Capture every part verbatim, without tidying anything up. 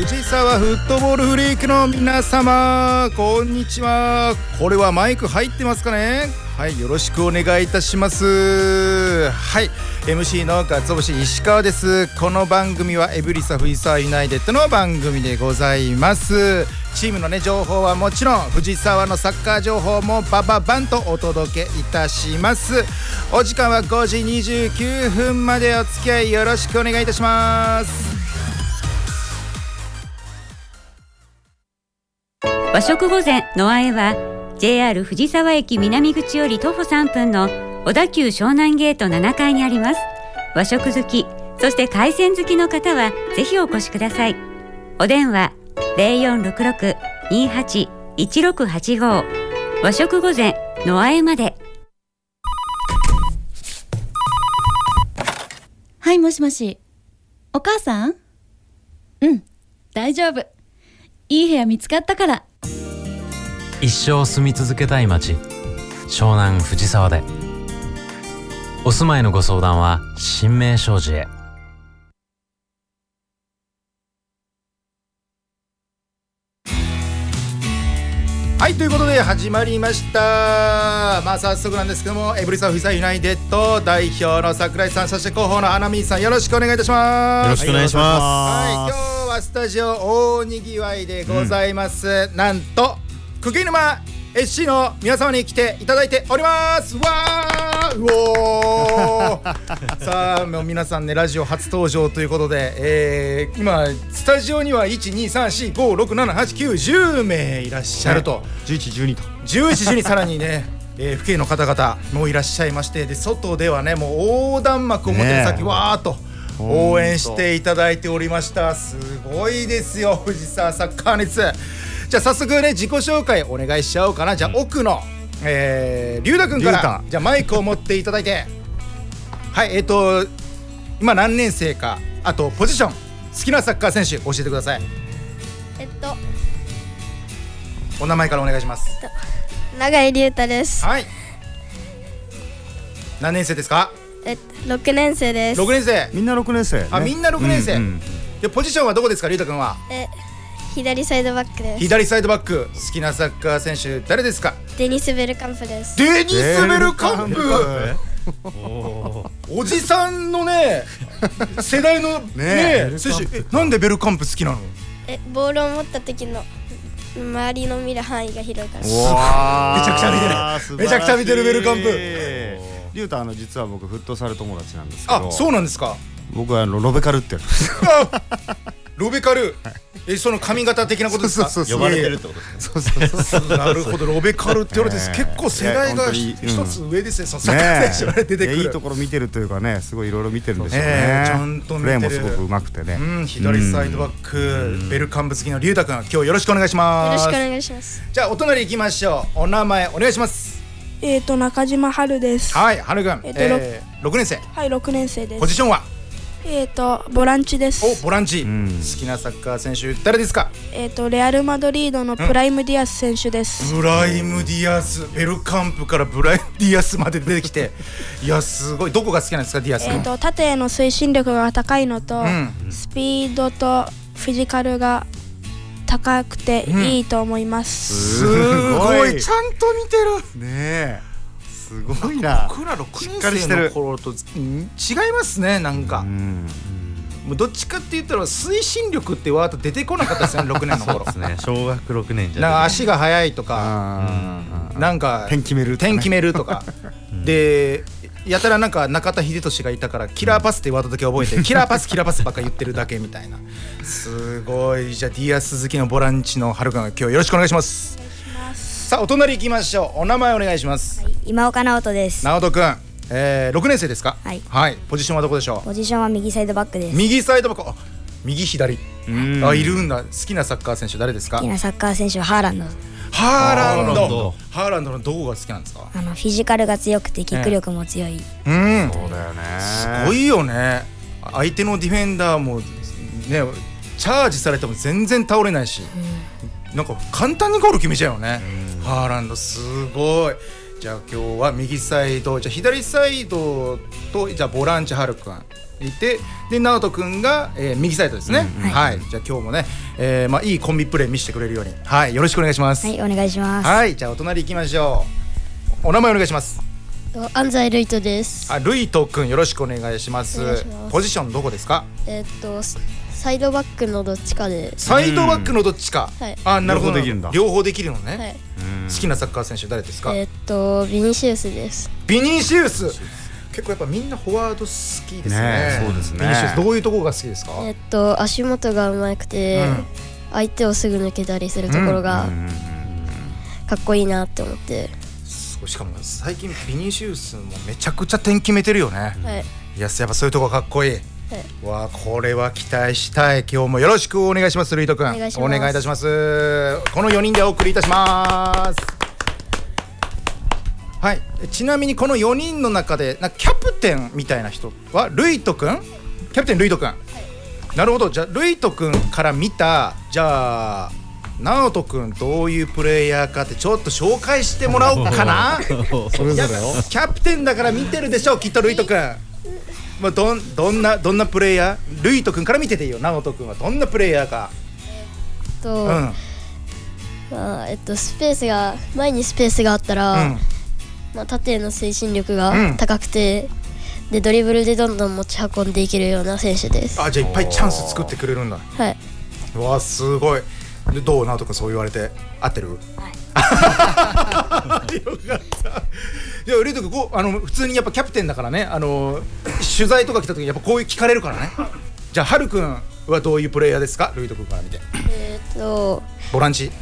藤沢フットボールフリークの皆様、こんにちは。これはマイク入ってますかね。はい、よろしくお願いいたします。はい、 エムシー のかつお節石川です。この番組はエブリサ藤沢ユナイテッドの番組でございます。チームのね情報はもちろん、藤沢のサッカー情報もバババンとお届けいたします。お時間はごじにじゅうきゅうふんまでお付き合いよろしくお願いいたします。 和食御膳のあえは ジェイアール 藤沢駅南口より徒歩さんぷんの小田急湘南ゲートななかいにあります。和食好き、そして海鮮好きの方はぜひお越しください。お電話 ゼロよんろくろく にはち いちろくはちご 和食御膳のあえまで。 はい、もしもし。お母さん？うん、大丈夫。いい部屋見つかったから。 一生住み続けたい街、湘南藤沢で。お住まいのご相談は新名商事へ。 はい、ということで始まりました。まあ早速なんですけども、エブリサ藤沢ユナイテッド代表の櫻井さん、そして広報の花見さん、よろしくお願いいたします。 よろしくお願いします。 はい、今日はスタジオ大にぎわいでございます、うん、なんと久木沼 エスシー の皆様に来ていただいております。わー、うおーさあもう皆さんね、ラジオ初登場ということで、えー、今スタジオにはいち、に、さん、よん、ご、ろく、なな、はち、きゅう、じゅうめいいらっしゃると、 じゅういち、じゅうにとじゅういち、じゅうにさらにね、えー、父兄の方々もいらっしゃいまして、で外ではねもう横断幕を持って先わーっと応援していただいておりました。すごいですよ、藤沢サッカー熱。じゃあ早速ね自己紹介お願いしちゃおうかな。じゃあ奥の、えー、龍太くんからじゃあマイクを持っていただいて、はいえっ、ー、と今何年生か、あとポジション、好きなサッカー選手教えてください。 えっとお名前からお願いします。 えっと永井龍太です。 はい、何年生ですか？ えっとろくねん生です。 ろくねん生。 みんなろくねん生、ね、 あ、みんなろくねん生、うんうん、でポジションはどこですか龍太くんは？ え左サイドバックです。 左サイドバック。好きなサッカー選手誰ですか？ デニス・ベルカンプです。 デニス・ベルカンプおじさんのね世代のね選手。なんでベルカンプ好きなの？ えボールを持った時の周りの見る範囲が広いから。めちゃくちゃ見てるめちゃくちゃ見てるベルカンプ。 龍太、あの実は僕フットサル友達なんですけど。 あ、そうなんですか。 僕はあのロベカルってやるロベカル、え、その髪型的なことですか？ そうそうそう、 呼ばれてるってことですね。なるほど、ロベカルって言われて、結構世代が一つ上ですね。そのサッカー選手が出てくる。 いいところ見てるというかね、すごいいろいろ見てるんでしょうね。 ちゃんと見てる。 プレーもすごく上手くてね。 左サイドバック、ベルカンプ好きの龍太くん、今日よろしくお願いします。 よろしくお願いします。 じゃあお隣行きましょう。お名前お願いします。 えっと中島春です。 はい、春くん、ろくねん生。 はい、ろくねん生です。 ポジションは？ えっとボランチです。 お、ボランチ。好きなサッカー選手誰ですか？ えっとレアルマドリードのブライムディアス選手です。 ブライムディアス、ベルカンプからブライムディアスまで出てきて、いやすごい。どこが好きなんですかディアス？ えっと縦への推進力が高いのと、スピードとフィジカルが高くていいと思います。 すごい、ちゃんと見てるねえ。すごいな。 僕らろくねん生の頃と違いますね。なんかもうどっちかって言ったら推進力ってワード出てこなかったですね。ろくねんの頃。 そうですね、小学ろくねんじゃなんか足が速いとか、なんか点決める点決めるとかで、やたらなんか中田英寿がいたからキラーパスってワードだけ覚えて、キラーパスキラーパスばっか言ってるだけみたいな。すごい。じゃあディアス好きのボランチの春くんが今日よろしくお願いします。さあお隣行きましょう。お名前お願いします。 はい、今岡直人です。 直人くん、えー、ろくねん生ですか？ はい、 はい。ポジションはどこでしょう？ ポジションは右サイドバックです。 右サイドバック。あ、右左。あ、いるんだ。好きなサッカー選手誰ですか？ 好きなサッカー選手はハーランド。 ハーランド。ハーランドのどこが好きなんですか？ あのフィジカルが強くてキック力も強い。 うん。 そうだよね。 すごいよね。相手のディフェンダーもね、チャージされても全然倒れないし、なんか簡単にゴール決めちゃうよね。ハーランドすごい。 じゃあ今日は右サイド、じゃあ左サイドと、じゃあボランチはるくんいて、で直人くんが、えー、右サイドですね、うんうん、はい、じゃあ今日もね、えーまあ、いいコンビプレー見せてくれるように、はい、よろしくお願いします。 はい、お願いします。 はい、じゃあお隣行きましょう。お名前お願いします。 安西ルイトです。 あ、ルイトくんよろしくお願いします。 お願いします。 ポジションどこですか？ えー、っとサイドバックのどっちかで。 サイドバックのどっちか、 はい、 あ、なるほど、 両方できるんだ。 両方できるのね、 はい、 好きなサッカー選手誰ですか？ えー、っとビニシウスです。 ビニシウス、結構やっぱみんなフォワード好きですね。 ね、そうですね。 ビニシウスどういうところが好きですか？ えー、っと足元が上手くて、うん、相手をすぐ抜けたりするところがかっこいいなって思って、 うん、しかも最近ビニシウスもめちゃくちゃ点決めてるよね、 はい、 いややっぱそういうところかっこいい、はい、わあ、これは期待したい。今日もよろしくお願いします。ルイト君、お願いします。お願いいたします。このよにんでお送りいたします。はい、ちなみにこのよにんの中でなキャプテンみたいな人はルイト君、キャプテンルイト君、はい、なるほど。じゃあルイト君から見た、じゃあ直人君どういうプレイヤーかってちょっと紹介してもらおうかな。それぞれよ。キャプテンだから見てるでしょきっとルイト君。まあ、ど, んどんなどんなプレイヤー、ルイト君から見てていいよ。直人君はどんなプレイヤーか。 えっと、うん、まあえっとスペースが前にスペースがあったら、うん、まあ、縦への推進力が高くて、うん、でドリブルでどんどん持ち運んでいけるような選手です。 あ、じゃあいっぱいチャンス作ってくれるんだ。 はい。 うわ、すごい。でどう、直人君そう言われて合ってる？はい。よかった。いや、ルイト君こう、あの普通にやっぱキャプテンだからね、あの取材とか来た時にやっぱこういう聞かれるからね。じゃあはるくんはどういうプレイヤーですか？ルイト君から見て。 えー、っとボランチ。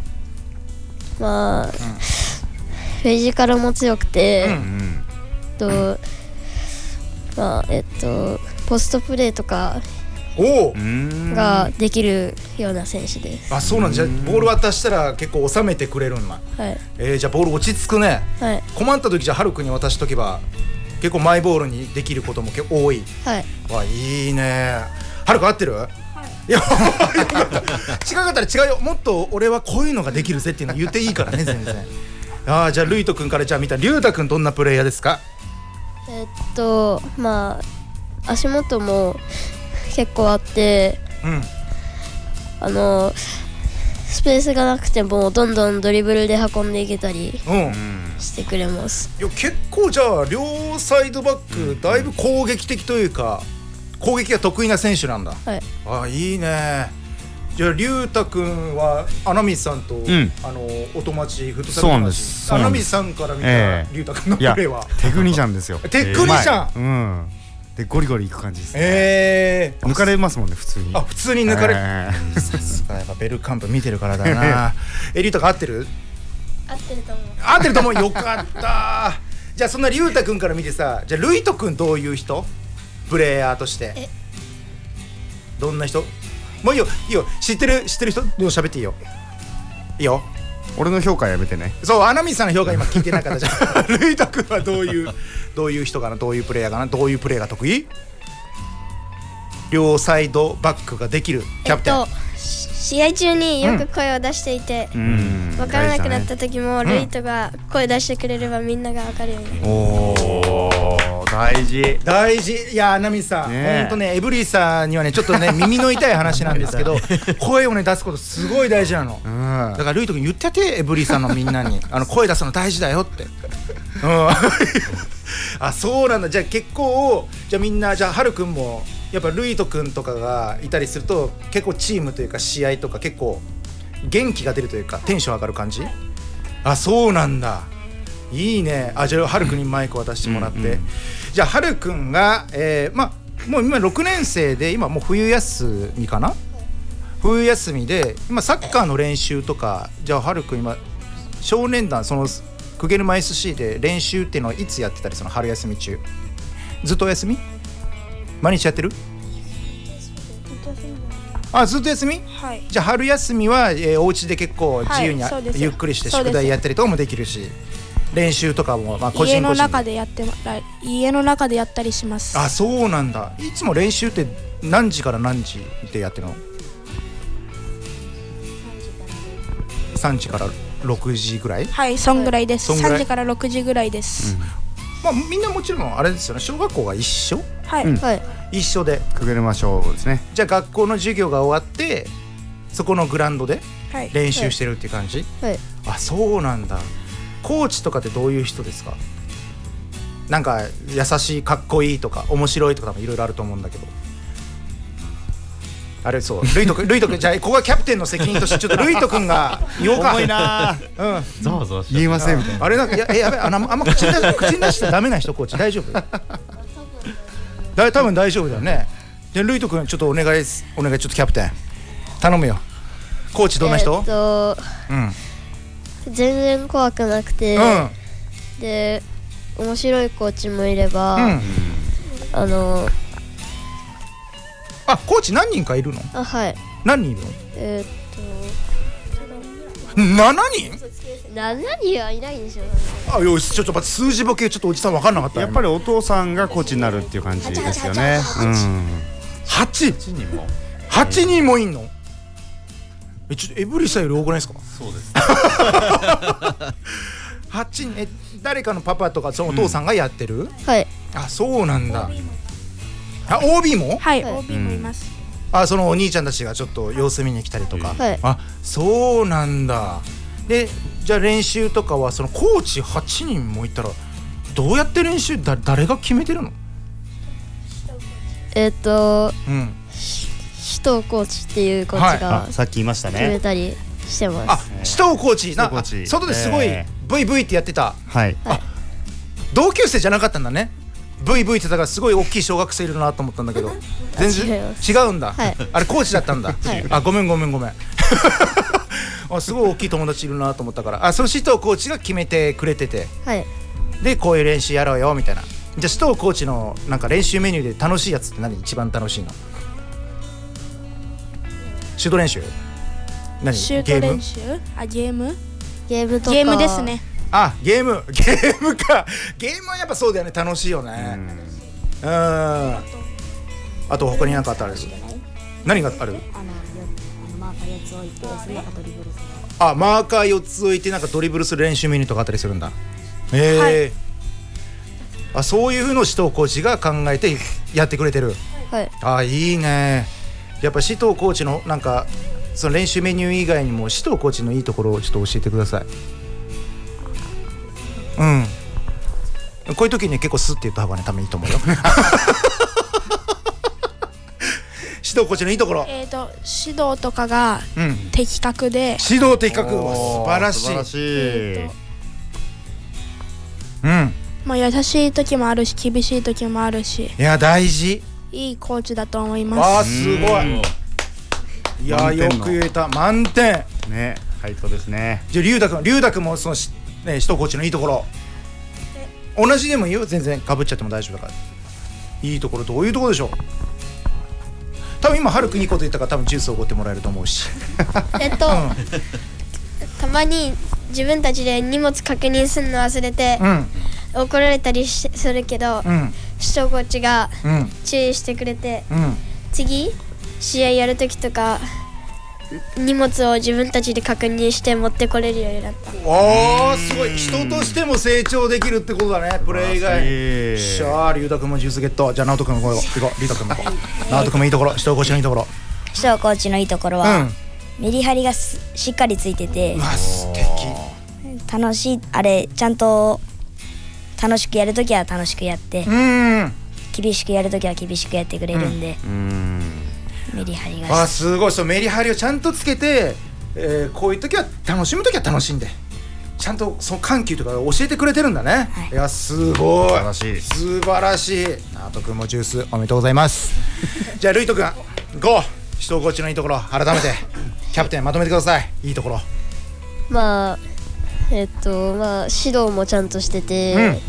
まあ、うん、フィジカルも強くて、うん、とまあえっとポストプレーとかおができるような選手です。 あ、そうなんじゃ。ボール渡したら結構収めてくれるんだ。 はい。 えー、じゃあボール落ち着くね。 はい。 困った時じゃあはるくんに渡しとけば結構マイボールにできることも結構多い。 はい。 わ、いいね。はるくん合ってる？はい。いや違かったら違うよ。もっと俺はこういうのができるぜっていうの言っていいからね全然。ああ、じゃあルイト君からじゃあ見たリュウタ君どんなプレイヤーですか？ えっとまあ足元も結構あって、うん、あのスペースがなくてもどんどんドリブルで運んでいけたりしてくれます。 いや結構じゃあ両サイドバックだいぶ攻撃的というか攻撃が得意な選手なんだ。 はい。 あ、いいね。じゃあ龍太くんは穴水さんと、うん、あのお友達フットサル友達。穴水さんから見た龍太くんのプレーはテクニシャンですよ。 テクニシャン、 うん、でゴリゴリいく感じですね。 えー、 抜かれますもんね普通に。 あ、普通に抜かれ、えー、さすがやっぱベルカンプ見てるからだな。え、龍太くん合ってる？ 合ってると思う。 合ってると思う。よかったじゃあそんな龍太くんから見てさ、じゃあルイトくんどういう人？プレイヤーとしてえどんな人？もういいよ、いいよ。知ってる知ってる人どう喋っていいよ。いいよ。 俺の評価やめてね。 そう、穴水さんの評価今聞いてなかったじゃん。ルイト君はどういうどういう人かな、どういうプレイヤーかな、どういうプレーが得意？両サイドバックができるキャプテン。 えっと、試合中によく声を出していて、うん、分からなくなった時も、うん、ルイトが声出してくれればみんなが分かるように。 おー、大事大事。いや、穴水さん、ほんとね、エブリーさんにはねちょっとね耳の痛い話なんですけど声をね出すことすごい大事なの、うん、だからルイト君言ってて、エブリーさんのみんなにあの声出すの大事だよって、うん、あ、そうなんだ。じゃあ結構じゃあみんな、じゃあはるくんもやっぱルイト君とかがいたりすると結構チームというか試合とか結構元気が出るというかテンション上がる感じ？あ、そうなんだ。いいね。あ、じゃあはるくんにマイク渡してもらって、うんうん、じゃあはるくんが、えー、まあもう今ろくねん生で今もう冬休みかな、冬休みで今サッカーの練習とか、じゃあはるくん今少年団そのクゲルマ エスシー で練習っていうのはいつやってたり、その春休み中ずっとお休み？毎日やってる？あ、ずっと休み？ はい。 じゃあ春休みは、えー、お家で結構自由に、はい、ゆっくりして宿題やったりとかもできるし、練習とかも、まあ、個人個人家の中でやって家の中でやったりします。 あ、そうなんだ。いつも練習って何時から何時でやってるの？さんじからろくじぐらい？ はい、そんぐらいです。 そんぐらいさんじからろくじぐらいです。 まあみんなもちろんあれですよね、小学校が一緒？ はい、 うんはい一緒でくぐれましょうですね。 じゃあ学校の授業が終わってそこのグラウンドではい、 練習してるっていう感じ？ はいあ、そうなんだ。コーチとかってどういう人ですか？なんか優しい、かっこいいとか面白いとかもいろいろあると思うんだけど、あれそうルイト君ルイト君じゃあここはキャプテンの責任としてちょっとルイト君が言おうか。 重いなうんざわざわし言いませんみたいな。 あれなんかやえやべあのあんま口に出し口に出してダメな人コーチ大丈夫？だ多分大丈夫だよね。じゃあルイト君ちょっとお願いですお願いちょっとキャプテン頼むよ。コーチどんな人？ えーっとうん全然怖くなくて、 うんで面白いコーチもいれば、 うんあのあ、コーチ何人かいるの？ あはい何人いるえーっの？ななにん？ とななにんはいないでしょ。 あ、よしちょっと待って数字ボケちょっとおじさん分かんなかった。 やっぱりお父さんがコーチになるっていう感じですよね。 はちちにんもはちにんもいんの？え、ちょっとエブリさんより多くないですか？ そうですはちにんえ誰かのパパとかそのお父さんがやってる？ はいあ、そうなんだ。あ、オービー も？ はい、 はいオービー もいます。 あ、そのお兄ちゃんたちがちょっと様子見に来たりとか。 はいあ、そうなんだ。で、じゃあ練習とかはそのコーチはちにんもいたらどうやって練習だ誰が決めてるの？ えーっとうん。 首藤コーチっていうコーチがあ、さっき言いました決めね。 たりしてまあ、 す。 首藤コーチな、 首藤コーチ外ですごいえブイブイ ってやってた。 はい。 同級生じゃなかったんだね。ブイブイ って言ったからすごい大きい小学生いるなと思ったんだけど全然違います違うんだ、 はいあれコーチだったんだ、 はいあ、ごめんごめんごめんあ、すごい大きい友達いるなと思ったから、あ、その首藤コーチが決めてくれてて、 はいでこういう練習やろうよみたいな。じゃあ首藤コーチのなんか練習メニューで楽しいやつって何？一番楽しいの？シュート練習？何？ シュート練習？あ、ゲーム？ ゲームとかゲームですね。 あ、ゲームゲームか。ゲームはやっぱそうだよね、楽しいよね。うん。あと他に何かあったらあれです。何がある？あ、マーカーよっつ置いてなんかドリブルする練習メニューとかあったりするんだ。へえ、あ、そういうのを首藤コーチが考えてやってくれてる。 はいあ、いいね。やっぱ首藤コーチのなんかその練習メニュー以外にも首藤コーチのいいところをちょっと教えてください。うん、こういう時に結構スッて言った方がね多分いいと思うよ指導コーチのいいところ、 えーと指導とかがうん、 的確で、 指導的確、 おー素晴らしい。 素晴らしい。 えうん、 まあ優しい時もあるし厳しい時もあるし、 いや大事。 いいコーチだと思いあー、 ます。 すごい。いや満点のよく言えた、満点。 ね、回答ですね。 じゃあ龍太君、龍太君もそのし、ね、指導コーチのいいところ同じでもいいよ、全然かぶっちゃっても大丈夫だから。いいところどういうところでしょう？多分今はるくんいいこと言ったから多分ジュースをおごってもらえると思うしえっと、 うんたまに自分たちで荷物確認するの忘れて、 うん怒られたりしするけど、 うん首藤コーチがうん注意してくれて、 うん次試合やるときとか荷物を自分たちで確認して持ってこれるようになった。 おー、すごい。人としても成長できるってことだね、プレー以外。よっしゃー、龍太君もジュースゲット。じゃあ直人君も行こう。行こう龍太君も行こう。直人君もいいところ、指導コーチのいいところ。 首藤コーチのいいところうは、 ん。 メリハリがすしっかりついててうわ、素敵。 楽しい、あれちゃんと楽しくやるときは楽しくやって、 うーん。 厳しくやるときは厳しくやってくれるんで、 うん。 メリハリあ、 がしすごい。そう、メリハリをちゃんとつけて、えー、こういう時は楽しむ時は楽しんで、ちゃんとその緩急とか教えてくれてるんだね。 はいいや、すごい。 素晴らしい。 素晴らしい。直人君もジュースおめでとうございますじゃあルイト君、ゴー。指導コーチのいいところ改めてキャプテンまとめてください。いいところ。 まあえっとまあ指導もちゃんとしてて、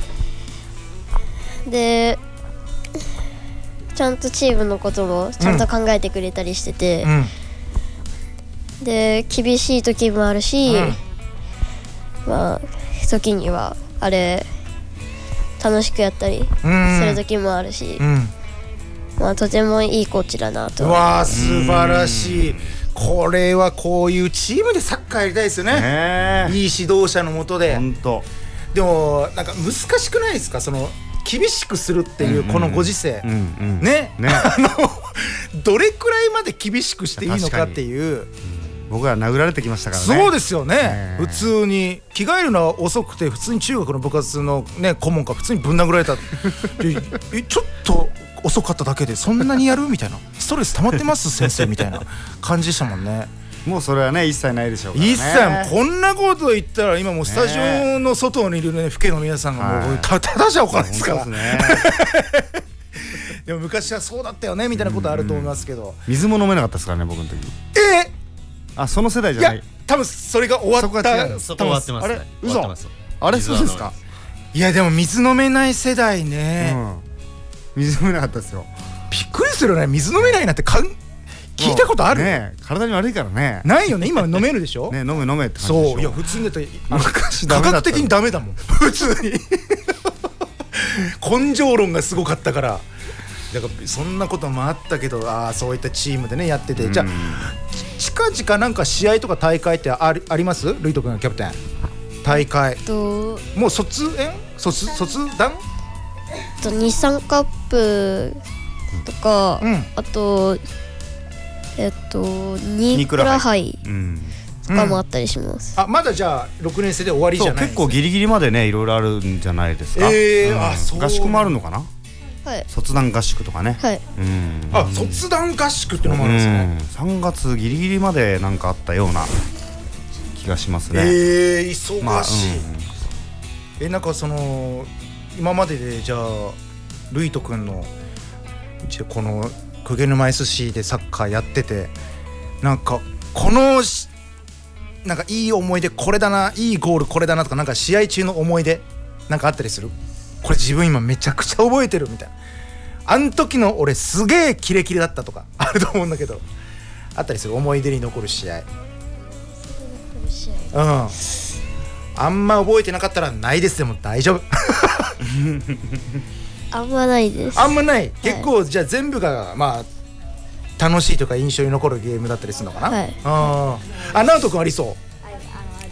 でちゃんとチームのこともちゃんと考えてくれたりしてて、 うんで厳しい時もあるし、 うんまあ時にはあれ楽しくやったりうんする時もあるし、 うん、 まあとてもいいコーチだなと。 うわー、素晴らしい。 これはこういうチームでサッカーやりたいですよね。 ねいい指導者のもとで。 本当。 でもなんか難しくないですか、その厳しくするっていうこのご時世、 うんうんね、 ねあのどれくらいまで厳しくしていいのかっていう。 僕は殴られてきましたからね。 そうですよね、 ね普通に着替えるのは遅くて普通に中学の部活のね顧問が普通にぶん殴られたええちょっと遅かっただけでそんなにやるみたいな、ストレス溜まってます先生みたいな感じでしたもんね。 もうそれはね一切ないでしょうからね。 一切こんなこと言ったら今もうスタジオの外にいるね父兄の皆さんがもうただじゃおかないですから。 本当ですねでも昔はそうだったよねみたいなことあると思いますけど、 水も飲めなかったですからね僕の時。 えーあ、その世代じいやゃない。 多分それが終わった。 そこ終わってますね。 あれ嘘。あれそうですか。 いやでも水飲めない世代ね、 うん、水飲めなかったですよ。 びっくりするよね、水飲めないなんてかん聞いたことある、 ね、体に悪いからね。 ないよね、今飲めるでしょね、 飲め飲めって感じでしょ。 そういや普通にだって昔科学的にダメだもん普通に根性論がすごかったから。だからそんなこともあったけど、ああそういったチームでねやってて、じゃあ近々なんか試合とか大会ってあり、あります？ルイト君がキャプテン大会ともう卒園卒卒団と日産カップとか、うん、あとえっとニクラ杯とかもあったりします、 うん、あまだじゃあろくねん生で終わりじゃないですか。 結構ギリギリまでねいろいろあるんじゃないですか。 えーうん、あそう合宿もあるのかな。 はい、 卒団合宿とかね、 はい、 うん、 あ卒団合宿ってのもあるんですね、 うん、さんがつギリギリまでなんかあったような気がしますね。 えー、忙しい、まあうん、えなんかその今まででじゃあルイト君のじゃこの鵠沼 エスシー でサッカーやっててなんかこのなんかいい思い出これだな、いいゴールこれだなとか、なんか試合中の思い出なんかあったりする？これ自分今めちゃくちゃ覚えてるみたいな、あん時の俺すげえキレキレだったとかあると思うんだけど、あったりする？思い出に残る試合。うん、あんま覚えてなかったらないですでも大丈夫あんまないです。 あんまない、はい、結構じゃあ全部がまあ楽しいとか印象に残るゲームだったりするのかな。はい、ああ、直人君ありそう。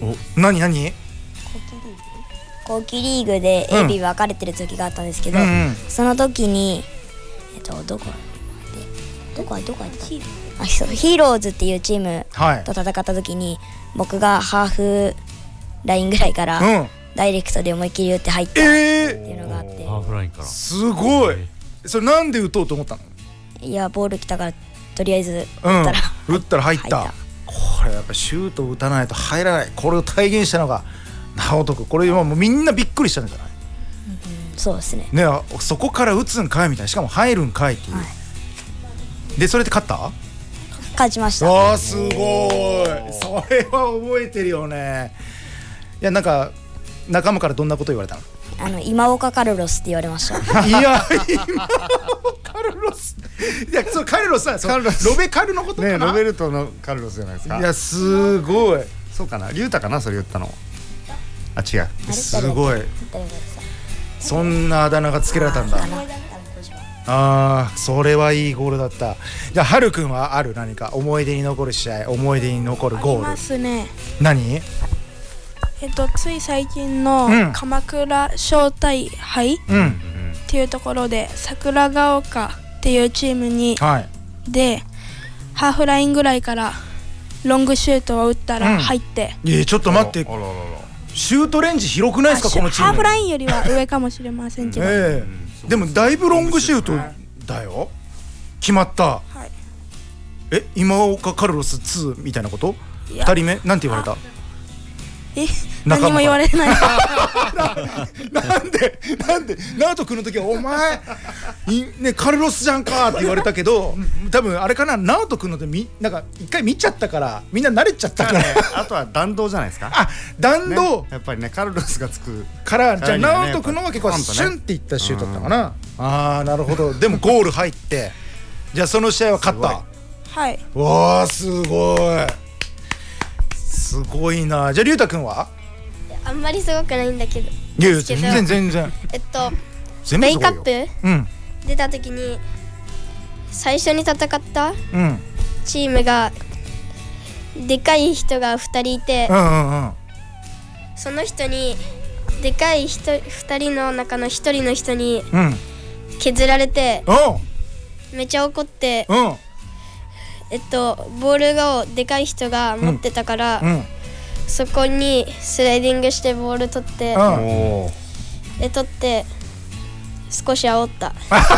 お何何後期リーグで エービー 分かれてる時があったんですけど、うんうんうん、その時にえっとどこどこどこやったあそうヒーローズっていうチームと戦った時に、はい、僕がハーフラインぐらいから、うん、ダイレクトで思いっきり打って入ったっていうのがあって、えー、 ハーフラインからすごい。それなんで打とうと思ったの？ いやボール来たからとりあえず打ったら、 うん、打ったら入った。入った。これやっぱシュートを打たないと入らない。これを体現したのが直人君。これはもうみんなびっくりしたんじゃない？ うん、そうですね。 ね、そこから打つんかいみたいな、しかも入るんかいっていう、はい、でそれで勝った？ 勝ちました。 あーすごい、それは覚えてるよね。いやなんか仲間からどんなこと言われたの？ あの今岡カルロスって言われましたいや今岡カルロスいやそうカルロスはそうロベカルのことかな、 ね、ロベルトのカルロスじゃないですか。 いやすごい。 そうかな、リュウタかなそれ言ったの。あ違う、 すごい。そんなあだ名がつけられたんだ。ああそれはいいゴールだった。じゃあはるくんはある？何か思い出に残る試合、思い出に残るゴール。ありますね。 何？ えっとつい最近の鎌倉招待杯っていうところで桜ヶ丘っていうチームに、はい、でハーフラインぐらいからロングシュートを打ったら入って、 うん、いやちょっと待って、シュートレンジ広くないですかこのチーム。 ハーフラインよりは上かもしれませんけど、えー、でもだいぶロングシュートだよ。決まった、はい、え今岡カルロスツーみたいなこと？ふたりめなんて言われた？ え何も言われないなんでなんで直人君の時はお前ねカルロスじゃんかって言われたけど多分あれかな、直人君のでみなんか一回見ちゃったからみんな慣れちゃったから、ね、 あとは弾道じゃないですか。 あ弾道、 ね、やっぱりねカルロスがつくからじゃあ直人君のは結構シュンっていったシュートだったかな。ああなるほど。でもゴール入ってじゃあその試合は勝った。 はい。 わあすごいすごいな。じゃあ龍太くんは？ あんまりすごくないんだけど。 いやいや全然全然。 えっとベイカップ、うん、出た時に最初に戦ったチームがでかい人がふたりいて、 うんうんうん、 その人にでかい人ふたりの中のひとりの人に削られて、 うん、 めっちゃ怒って、 うん、 えっとボールをでかい人が持ってたから、うんうん、そこにスライディングしてボール取って、うん、で取って少し煽った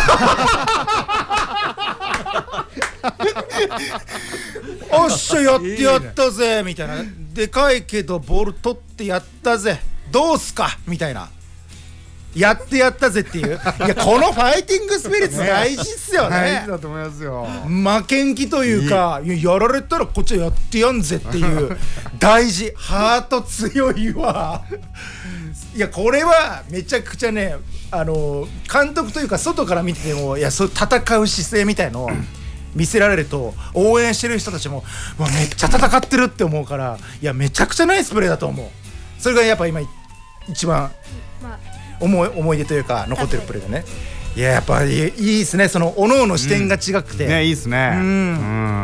おっしゃやってやったぜみたいな、でかいけどボール取ってやったぜどうすかみたいな、やってやったぜっていういやこのファイティングスピリッツ大事っすよね。 大事だと思いますよ。 負けん気というか、いや、やられたらこっちはやってやんぜっていう大事、ハート強いわいやこれはめちゃくちゃね、あの監督というか外から見てても、いやそう戦う姿勢みたいのを見せられると応援してる人たちもわめっちゃ戦ってるって思うから、いやめちゃくちゃナイスプレーだと思う。それがやっぱ今一番思い、思い出というか残ってるプレーだね。いややっぱいいですね、その各々視点が違くて、 うんね、いいですね、うんうん、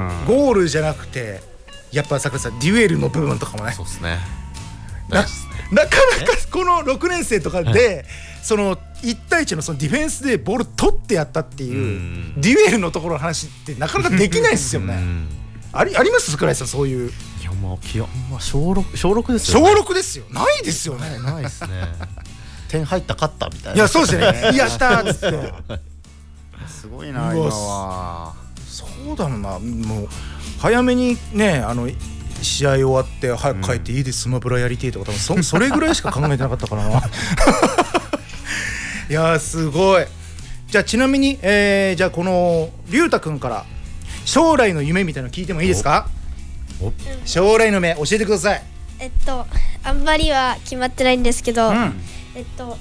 ゴールじゃなくてやっぱさくらさんデュエルの部分とかもね、 そうですね、 な, なかなかこのろくねん生とかでそのいち対いちのそのディフェンスでボール取ってやったっていうデュエルのところの話ってなかなかできないですよねあり、あります桜井さん、そういう。 いやまあ気温、まあ、小ろく、小ろくですよね。 小ろくですよ、ないですよね。 ないですね点入った勝ったみたいな。 いやそうですよねやったーっつってすごいな今は。 そうだな、もう早めにね、あの試合終わって早く帰っていいです、スマブラやりてえとか多分 そ, それぐらいしか考えてなかったからないやーすごい。じゃあちなみに、えー、じゃあこのりゅうたくんから将来の夢みたいなの聞いてもいいですか？おお将来の夢教えてください。 えっとあんまりは決まってないんですけど、うん、えっと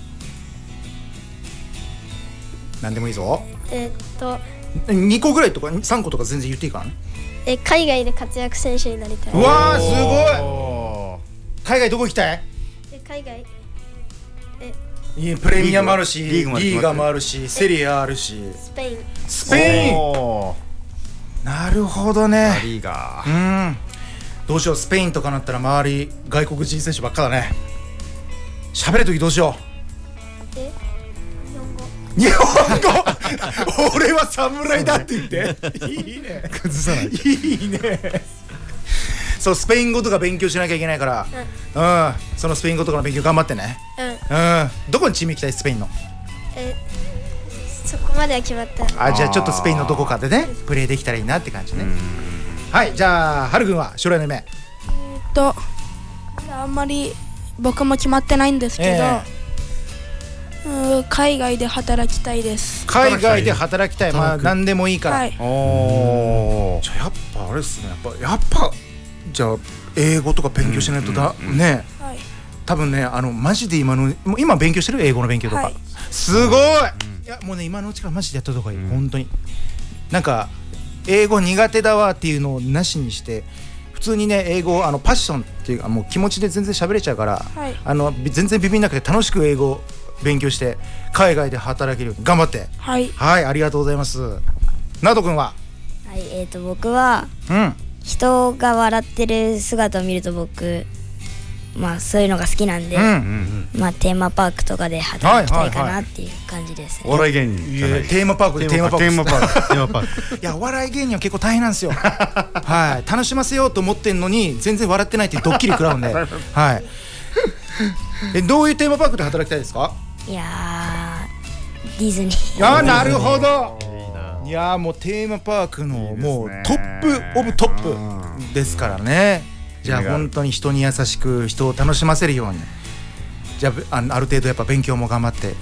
何でもいいぞ。 えっとにこぐらいとかさんことか全然言っていいからね。 え海外で活躍選手になりたい。 うわーすごい。海外どこ行きたい？ え海外いいプレミアもあるし、リーガもあるし、セリアあるし、 スペインスペインなるほどね。 リーガー、うん、どうしよう、スペインとかなったら周り外国人選手ばっかだね。喋るときどうしよう。 え日本語俺は侍だって言っていいね、 崩さないいいねそうスペイン語とか勉強しなきゃいけないから、うん、うん、そのスペイン語とかの勉強頑張ってね。うん、うん、どこにチーム行きたい？スペインの。 えそこまでは決まった。 あ、じゃあちょっとスペインのどこかでねプレーできたらいいなって感じね。はい、じゃあはるくんは将来の夢。えー、っとあんまり僕も決まってないんですけど、えー、う海外で働きたいです。 海外で働きたい、まあ何でもいいから、はい、おじゃあやっぱあれですね、やっぱやっぱじゃあ英語とか勉強しないとだ、うんうん、ね、はい、多分ね、あのマジで今の今勉強してる英語の勉強とか、はい、すごい、うん、いやもうね今のうちからマジでやった方がいい、うん、本当になんか英語苦手だわっていうのをなしにして普通にね英語あのパッションっていうかもう気持ちで全然喋れちゃうから、はい、あの全然ビビんなくて楽しく英語勉強して海外で働けるように頑張って、 はい、 はい、ありがとうございます。などくんは？ はい、えーと僕は、うん、人が笑ってる姿を見ると僕まあそういうのが好きなんで、うんうんうん、まあテーマパークとかで働きたいかなっていう感じです、ね。 お笑い芸人じゃない、 テーマパークでテーマパークテーマパークテーマパークいやお笑い芸人は結構大変なんですよはい、楽しませようと思ってんのに全然笑ってないっていうドッキリ食らうんではいえどういうテーマパークで働きたいですか？ いやーディズニー。 あーなるほど。いやーもうテーマパークのもうトップオブトップですからね。じゃあ本当に人に優しく人を楽しませるように、じゃあ あ, ある程度やっぱ勉強も頑張って、はい、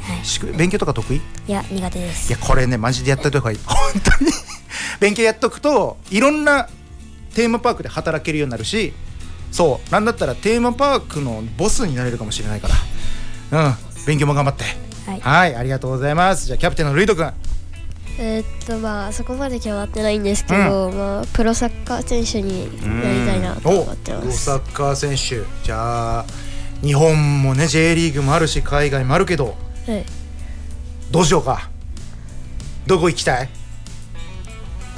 勉強とか得意？ いや苦手です。 いやこれねマジでやった方がいい本当に勉強やっとくといろんなテーマパークで働けるようになるし、そうなんだったらテーマパークのボスになれるかもしれないから、うん勉強も頑張って、はい、はい、ありがとうございます。じゃあキャプテンのルイト君。 えー、っとまあそこまで決まってないんですけど、うん、まあプロサッカー選手になりたいなと思ってます。 プロサッカー選手、じゃあ日本もね J リーグもあるし海外もあるけど、はい、どうしようか。どこ行きたい？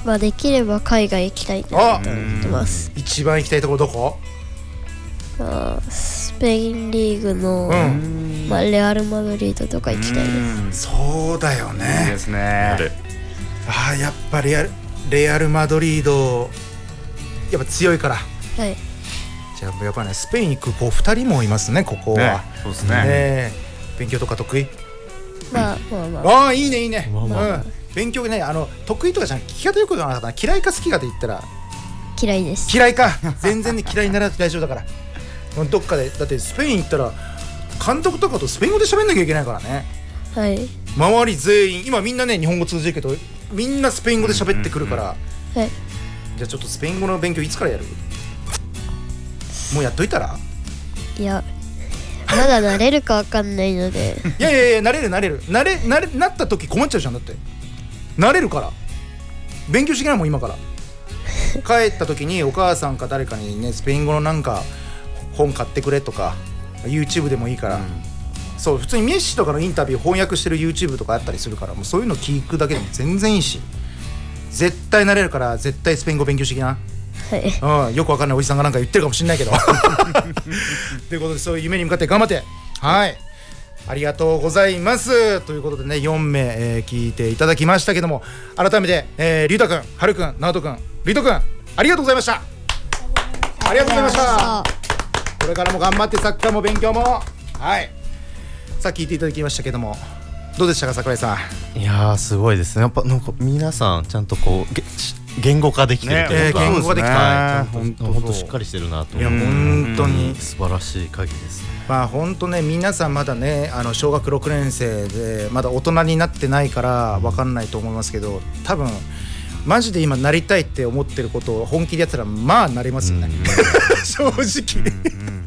まあできれば海外行きたいなと思ってます。 一番行きたいところどこ？ まあ、スペインリーグの、うんまあ、レアル・マドリードとか行きたいです。 そうだよね。 いいですね。 ああやっぱりレアル、レアルマドリードやっぱ強いから。 はい。 じゃあやっぱねスペイン行く子ふたりもいますねここは。 ね、そうですね。 ね勉強とか得意？ まあまあまあ。 ああいいねいいね。まあまあうん、勉強ねあの得意とかじゃなくて聞き方よくなかったな。嫌いか好きかで言ったら嫌いです。 嫌いか全然ね嫌いにならなくて大丈夫だから。どっかでだってスペイン行ったら監督とかとスペイン語で喋んなきゃいけないからね。 はい。 周り全員今みんなね日本語通じるけどみんなスペイン語で喋ってくるから、うんうん、はい。 じゃあちょっとスペイン語の勉強いつからやる？もうやっといたら？ いやまだ慣れるかわかんないのでいやいやいや慣れる慣れる慣れ慣れなった時困っちゃうじゃん。だって慣れるから勉強していけないもん今から帰った時にお母さんか誰かにねスペイン語のなんか本買ってくれとか YouTube でもいいから、うん、そう普通にメッシとかのインタビュー翻訳してる YouTube とかあったりするからもうそういうの聞くだけでも全然いいし絶対慣れるから絶対スペイン語勉強してきな。はい、うん、よくわかんないおじさんがなんか言ってるかもしれないけどということでそういう夢に向かって頑張ってはいありがとうございますということでねよんめい、えー、聞いていただきましたけども改めて、えー、りゅうたくん、はるくん、なおとくん、りとくんありがとうございました。ありがとうございました。これからも頑張ってサッカーも勉強もはいさあ聞いていただきましたけどもどうでしたか櫻井さん。いやーすごいですね。やっぱなんか皆さんちゃんとこう言語化できてるというか、 ねえー、言語化できてる、 はい、本当しっかりしてるなと。 いや本当に素晴らしい限りですね。 まあ本当ね皆さんまだねあの小学ろくねん生でまだ大人になってないから分かんないと思いますけど多分マジで今なりたいって思ってることを本気でやったらまあなれますよね、うん、正直、うんうん、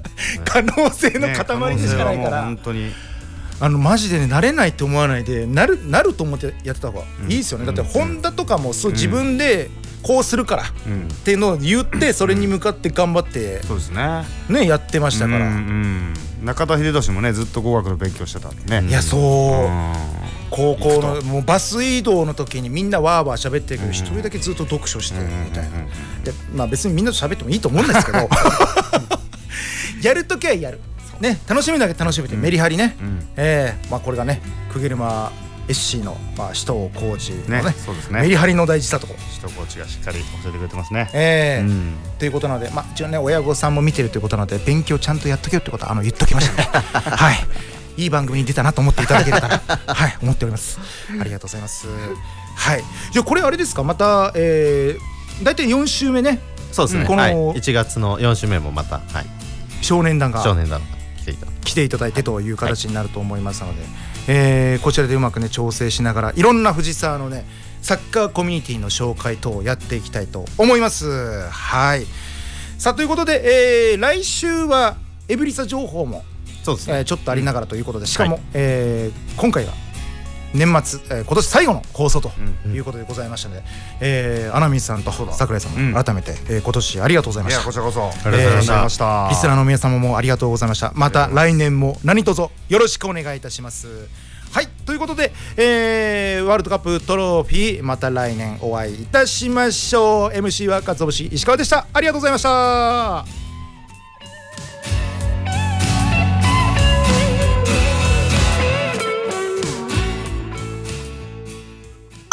可能性の塊でしかないから、ね、本当にあのマジでねなれないって思わないでなる、なると思ってやってた方がいいですよね、うん、だってホンダとかもそう自分でこうするからっていうのを言ってそれに向かって頑張ってそうですね、 ねやってましたから、うんうん、中田英寿もねずっと語学の勉強してたんでね。 いやそう、うん、高校のもうバス移動の時にみんなワーワー喋ってるけど一人だけずっと読書してみたいなで、まあ別にみんなと喋ってもいいと思うんですけどやるときはやるね、楽しみだけ楽しめて、うん、メリハリね、うんえーまあ、これがね釘沼エッシーの、まあ、首藤コーチの ね, ね, そうですねメリハリの大事さとこ首藤コーチがしっかり教えてくれてますね、 えーうん、ということなので、まあ、一応ね親御さんも見てるということなので勉強ちゃんとやっとけよってことはあの言っときましたねはいいい番組に出たなと思っていただければはい思っておりますありがとうございますはいじゃあこれあれですかまた、えー、大体よん週目ねそうですね、この、はい、いちがつのよん週目もまた、はい、 少年団が少年団来ていただいてという形になると思いますので、はいえー、こちらでうまくね調整しながらいろんな藤沢のねサッカーコミュニティの紹介等をやっていきたいと思います。はいさあということで、えー、来週はエブリサ情報もそうです、ねえー、ちょっとありながらということでしかも、はいえー、今回が年末、えー、今年最後の放送ということでございましたので、うんえー、穴水さんと櫻井さんも改めて、うんえー、今年ありがとうございました。 いやこちらこそありがとうございました、 えー、リスナーの皆様もありがとうございました。また来年も何卒よろしくお願いいたします。はいということで、えー、ワールドカップトロフィーまた来年お会いいたしましょう。 エムシー はかつお節石川でした。ありがとうございました。